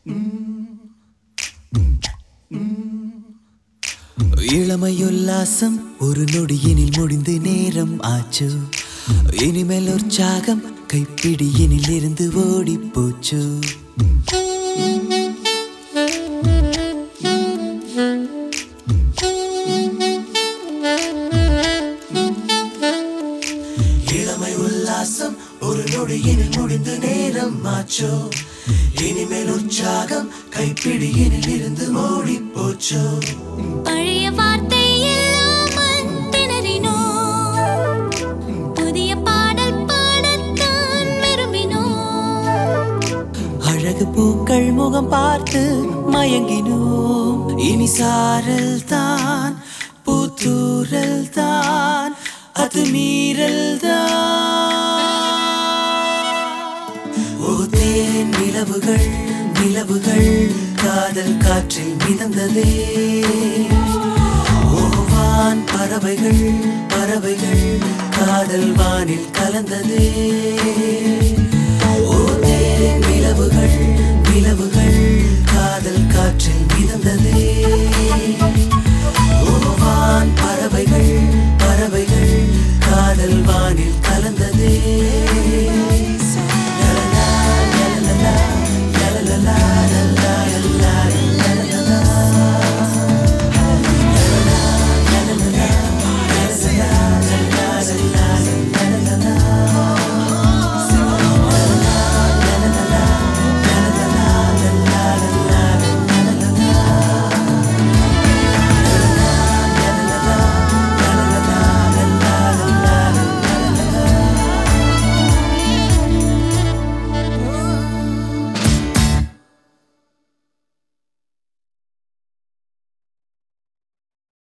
இளமையுல்லாசம் ஒரு நொடியினில் முடிந்து நேரம் ஆச்சு. இனிமேல் உற்சாகம் கைப்பிடியினில் இருந்து ஓடி போச்சு. இளமை உல்லாசம் ஒரு நொடியினில் முடிந்து நேரம் ஆச்சு. இனிமேல் உற்சாகம் கைப்பிடியினில் இருந்து ஓடி போச்சு. பழைய வார்த்தை இல்லாமல் திணறினோம், புதிய பாடல் பாடத்தான் விரும்பினோம். அழகு பூக்கள் முகம் பார்த்து மயங்கினோம். இனி சாரல் தான் பூத்தூரல் தான் அது மீறல் தான். ஓதேன் நிலவுகள் நிலவுகள் காதல் காற்றில் மிதந்ததே. ஓவான் பறவைகள் பறவைகள் காதல் வானில் கலந்ததே. ஓதேன் நிலவுகள் நிலவுகள் காதல் காற்றில் மிதந்ததே.